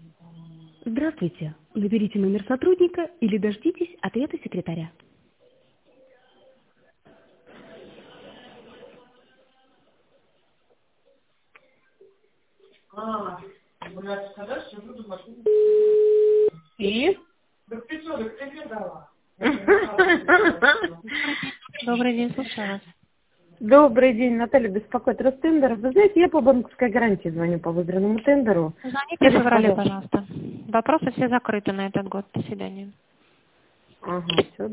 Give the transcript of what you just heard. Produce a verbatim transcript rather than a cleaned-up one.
Здравствуйте. Наберите номер сотрудника или дождитесь ответа секретаря. А, блядь, сказать, что буду машину. И? Да ты что, да тебе дала? Добрый день, слушаю вас. Добрый день, Наталья беспокоит Ростендер. Вы знаете, я по банковской гарантии звоню по выигранному тендеру. Звоните в феврале, пожалуйста. Вопросы все закрыты на этот год. До свидания. Ага, все.